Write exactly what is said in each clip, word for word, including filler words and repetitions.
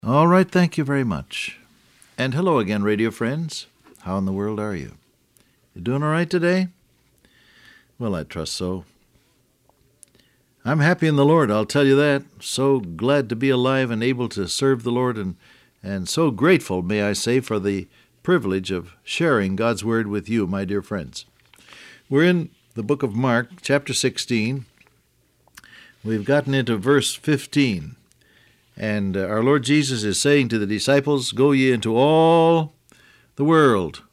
All right, thank you very much. And hello again, radio friends. How in the world are you? You doing all right today? Well, I trust so. I'm happy in the Lord, I'll tell you that. So glad to be alive and able to serve the Lord, and, and so grateful, may I say, for the privilege of sharing God's Word with you, my dear friends. We're in the book of Mark, chapter sixteen. We've gotten into verse fifteen. And uh, our Lord Jesus is saying to the disciples, "Go ye into all the world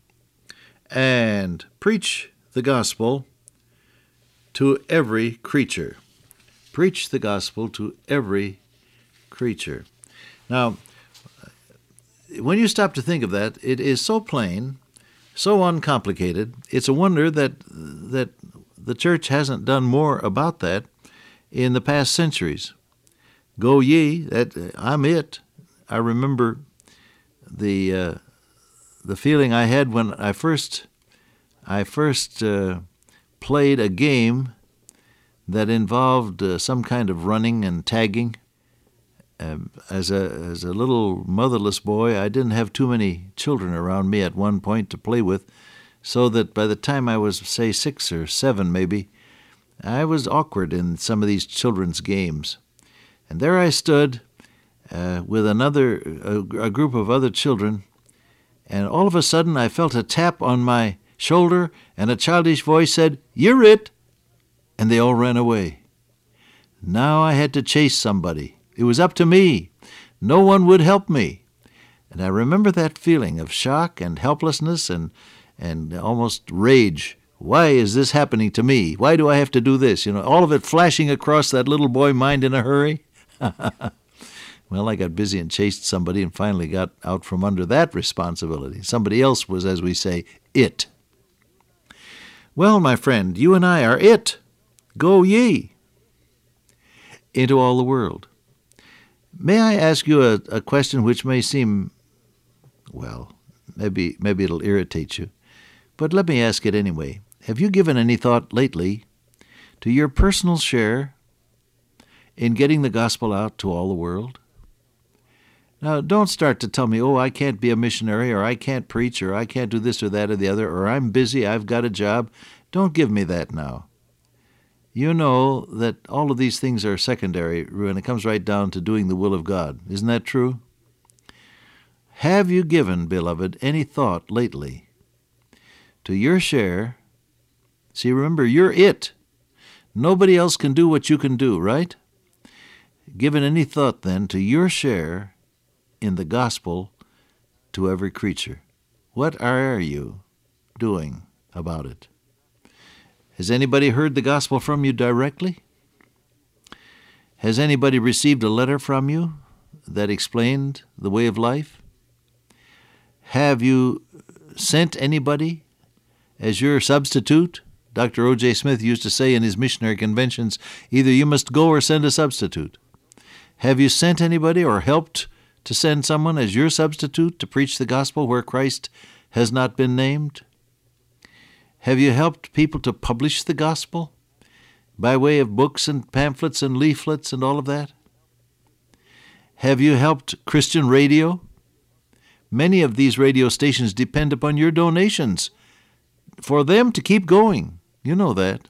and preach the gospel to every creature." Preach the gospel to every creature. Now, when you stop to think of that, it is so plain, so uncomplicated. It's a wonder that that the church hasn't done more about that in the past centuries. Go ye, that I'm it. I remember the uh, the feeling I had when I first I first uh, played a game that involved uh, some kind of running and tagging. Uh, as a as a little motherless boy, I didn't have too many children around me at one point to play with, so that by the time I was, say, six or seven maybe, I was awkward in some of these children's games. And there I stood uh, with another a, a group of other children, and all of a sudden I felt a tap on my shoulder, and a childish voice said, "You're it," and they all ran away. Now I had to chase somebody. It was up to me. No one would help me. And I remember that feeling of shock and helplessness and and almost rage. Why is this happening to me? Why do I have to do this? You know, all of it flashing across that little boy mind in a hurry. Well, I got busy and chased somebody and finally got out from under that responsibility. Somebody else was, as we say, it. Well, my friend, you and I are it. Go ye into all the world. May I ask you a, a question which may seem, well, maybe maybe it'll irritate you, but let me ask it anyway. Have you given any thought lately to your personal share in getting the gospel out to all the world? Now, don't start to tell me, oh, I can't be a missionary, or I can't preach, or I can't do this or that or the other, or I'm busy, I've got a job. Don't give me that now. You know that all of these things are secondary when it comes right down to doing the will of God. Isn't that true? Have you given, beloved, any thought lately to your share? See, remember, you're it. Nobody else can do what you can do, right? Given any thought, then, to your share in the gospel to every creature. What are you doing about it? Has anybody heard the gospel from you directly? Has anybody received a letter from you that explained the way of life? Have you sent anybody as your substitute? Doctor O J Smith used to say in his missionary conventions, either you must go or send a substitute. Have you sent anybody or helped to send someone as your substitute to preach the gospel where Christ has not been named? Have you helped people to publish the gospel by way of books and pamphlets and leaflets and all of that? Have you helped Christian radio? Many of these radio stations depend upon your donations for them to keep going. You know that.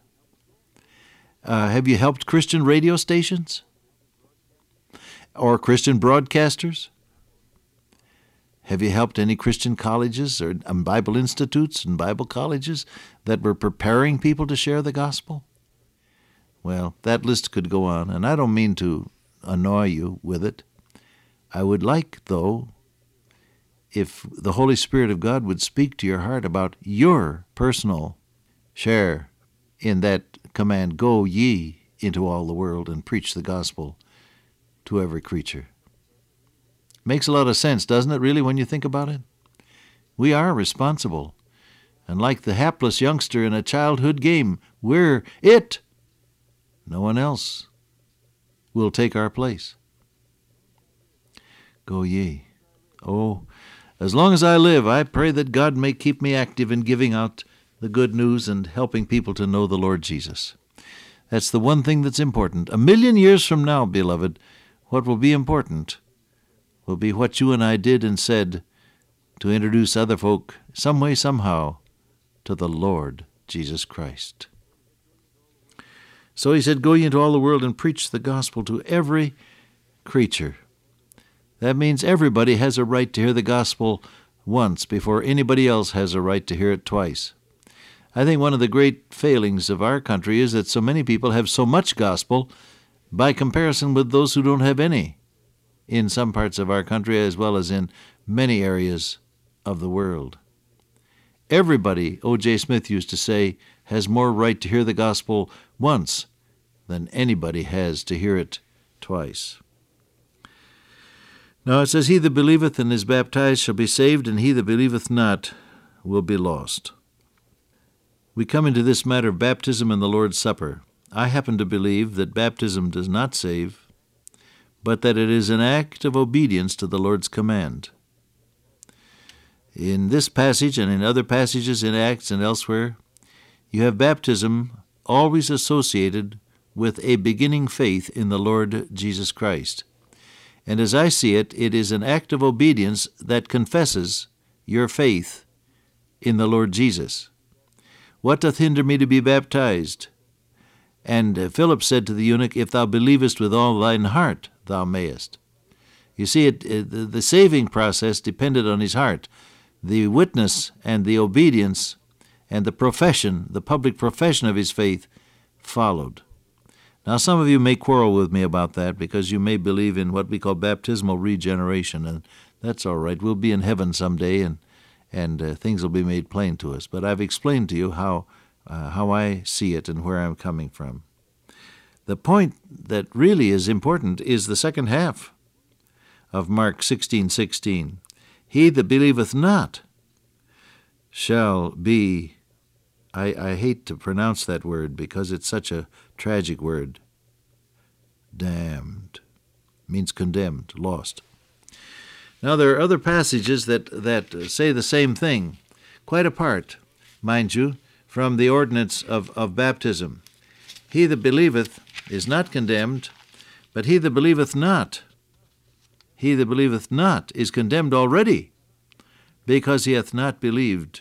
Uh, have you helped Christian radio stations? Or Christian broadcasters? Have you helped any Christian colleges or um, Bible institutes and Bible colleges that were preparing people to share the gospel? Well, that list could go on, and I don't mean to annoy you with it. I would like, though, if the Holy Spirit of God would speak to your heart about your personal share in that command, "Go ye into all the world and preach the gospel to every creature." Makes a lot of sense, doesn't it, really, when you think about it? We are responsible. And like the hapless youngster in a childhood game, we're it. No one else will take our place. Go ye. Oh, as long as I live, I pray that God may keep me active in giving out the good news and helping people to know the Lord Jesus. That's the one thing that's important. A million years from now, beloved, what will be important will be what you and I did and said to introduce other folk, some way, somehow, to the Lord Jesus Christ. So he said, go ye into all the world and preach the gospel to every creature. That means everybody has a right to hear the gospel once before anybody else has a right to hear it twice. I think one of the great failings of our country is that so many people have so much gospel by comparison with those who don't have any in some parts of our country as well as in many areas of the world. Everybody, O J Smith used to say, has more right to hear the gospel once than anybody has to hear it twice. Now it says, he that believeth and is baptized shall be saved, and he that believeth not will be lost. We come into this matter of baptism and the Lord's Supper. I happen to believe that baptism does not save, but that it is an act of obedience to the Lord's command. In this passage and in other passages in Acts and elsewhere, you have baptism always associated with a beginning faith in the Lord Jesus Christ. And as I see it, it is an act of obedience that confesses your faith in the Lord Jesus. What doth hinder me to be baptized? And Philip said to the eunuch, if thou believest with all thine heart, thou mayest. You see, it, it, the saving process depended on his heart. The witness and the obedience and the profession, the public profession of his faith, followed. Now, some of you may quarrel with me about that because you may believe in what we call baptismal regeneration, and that's all right. We'll be in heaven someday, and and uh, things will be made plain to us. But I've explained to you how uh, how I see it and where I'm coming from. The point that really is important is the second half of Mark sixteen sixteen. He that believeth not shall be, I, I hate to pronounce that word because it's such a tragic word, damned. Means condemned, lost. Now there are other passages that, that say the same thing, quite apart, mind you, from the ordinance of, of baptism. He that believeth is not condemned, but he that believeth not, he that believeth not is condemned already, because he hath not believed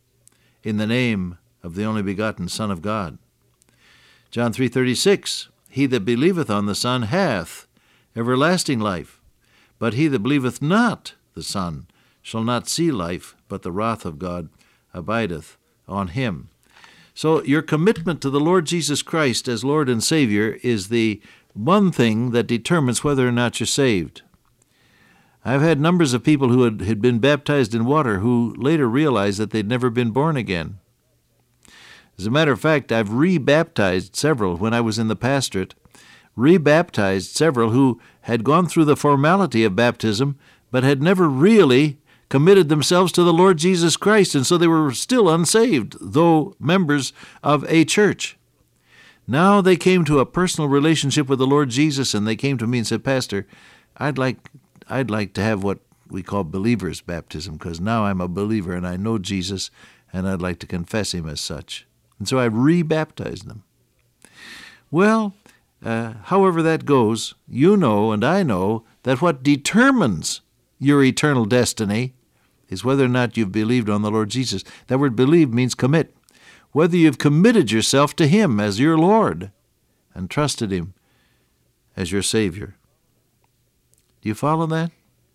in the name of the only begotten Son of God. John three thirty-six, he that believeth on the Son hath everlasting life, but he that believeth not the Son shall not see life, but the wrath of God abideth on him. So your commitment to the Lord Jesus Christ as Lord and Savior is the one thing that determines whether or not you're saved. I've had numbers of people who had, had been baptized in water who later realized that they'd never been born again. As a matter of fact, I've re-baptized several when I was in the pastorate, re-baptized several who had gone through the formality of baptism, but had never really committed themselves to the Lord Jesus Christ, and so they were still unsaved, though members of a church. Now they came to a personal relationship with the Lord Jesus, and they came to me and said, Pastor, I'd like I'd like to have what we call believer's baptism, because now I'm a believer and I know Jesus, and I'd like to confess him as such. And so I re-baptized them. Well, uh, however that goes, you know and I know that what determines your eternal destiny is whether or not you've believed on the Lord Jesus. That word believe means commit. Whether you've committed yourself to him as your Lord and trusted him as your Savior. Do you follow that?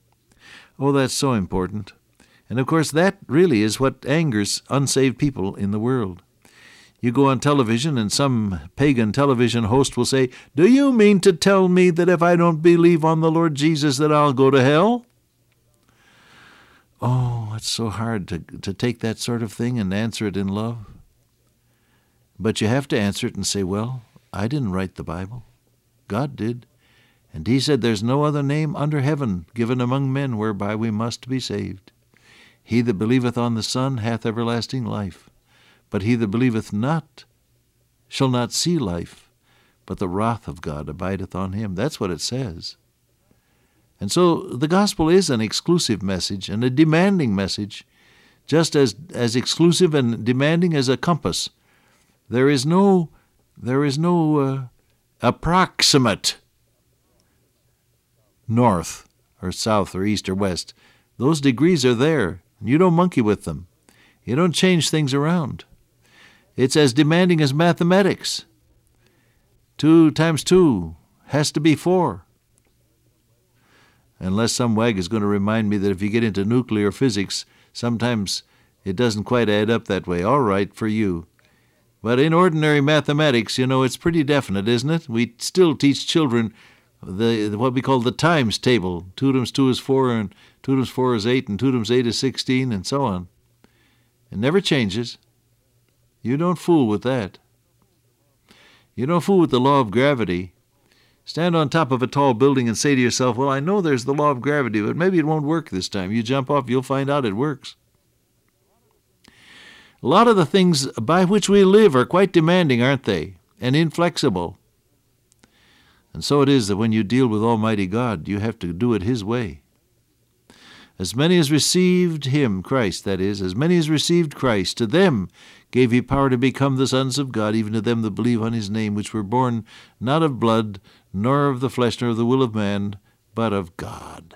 Oh, that's so important. And of course, that really is what angers unsaved people in the world. You go on television and some pagan television host will say, do you mean to tell me that if I don't believe on the Lord Jesus that I'll go to hell? Oh, it's so hard to, to take that sort of thing and answer it in love. But you have to answer it and say, well, I didn't write the Bible. God did. And he said, there's no other name under heaven given among men whereby we must be saved. He that believeth on the Son hath everlasting life. But he that believeth not shall not see life, but the wrath of God abideth on him. That's what it says. And so the gospel is an exclusive message and a demanding message, just as, as exclusive and demanding as a compass. There is no, there is no uh, approximate north or south or east or west. Those degrees are there, and you don't monkey with them. You don't change things around. It's as demanding as mathematics. Two times two has to be four. Unless some wag is going to remind me that if you get into nuclear physics, sometimes it doesn't quite add up that way. All right, for you. But in ordinary mathematics, you know, it's pretty definite, isn't it? We still teach children the what we call the times table. Two times two is four, and two times four is eight, and two times eight is sixteen, and so on. It never changes. You don't fool with that. You don't fool with the law of gravity. Stand on top of a tall building and say to yourself, well, I know there's the law of gravity, but maybe it won't work this time. You jump off, you'll find out it works. A lot of the things by which we live are quite demanding, aren't they? And inflexible. And so it is that when you deal with Almighty God, you have to do it His way. As many as received Him, Christ, that is, as many as received Christ, to them gave He power to become the sons of God, even to them that believe on His name, which were born not of blood, nor of the flesh, nor of the will of man, but of God.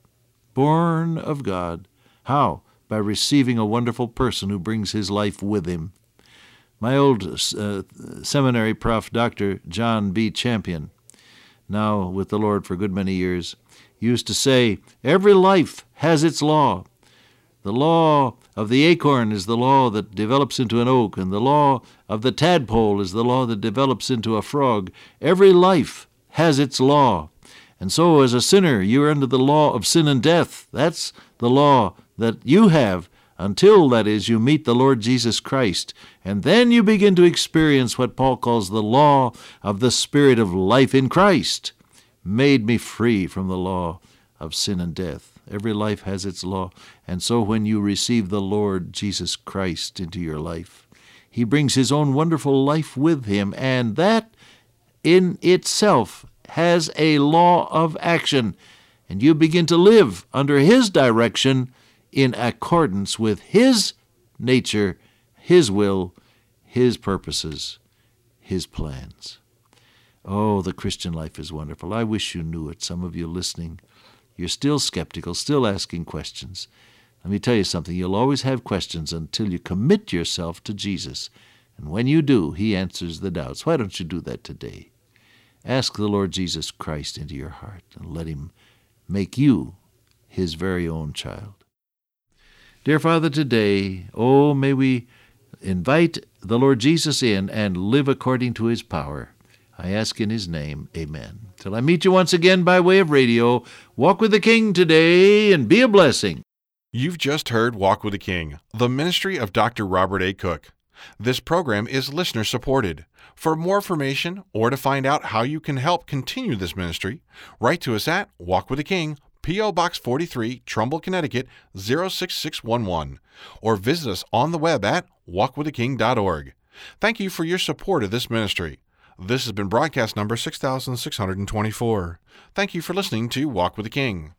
Born of God. How? By receiving a wonderful person who brings His life with Him. My old uh, seminary prof, Doctor John B. Champion, now with the Lord for a good many years, used to say, every life has its law. The law of the acorn is the law that develops into an oak, and the law of the tadpole is the law that develops into a frog. Every life has its law. And so as a sinner, you are under the law of sin and death. That's the law that you have until, that is, you meet the Lord Jesus Christ. And then you begin to experience what Paul calls the law of the Spirit of life in Christ. Made me free from the law of sin and death. Every life has its law. And so when you receive the Lord Jesus Christ into your life, He brings His own wonderful life with Him, and that in itself has a law of action. And you begin to live under His direction in accordance with His nature, His will, His purposes, His plans. Oh, the Christian life is wonderful. I wish you knew it. Some of you listening, you're still skeptical, still asking questions. Let me tell you something. You'll always have questions until you commit yourself to Jesus. And when you do, He answers the doubts. Why don't you do that today? Ask the Lord Jesus Christ into your heart and let Him make you His very own child. Dear Father, today, oh, may we invite the Lord Jesus in and live according to His power. I ask in His name, amen. Till I meet you once again by way of radio, walk with the King today and be a blessing. You've just heard Walk with the King, the ministry of Doctor Robert A. Cook. This program is listener-supported. For more information or to find out how you can help continue this ministry, write to us at Walk with the King, P O. Box forty-three, Trumbull, Connecticut, zero six six one one, or visit us on the web at walk with the king dot org. Thank you for your support of this ministry. This has been broadcast number six thousand six hundred twenty-four. Thank you for listening to Walk with the King.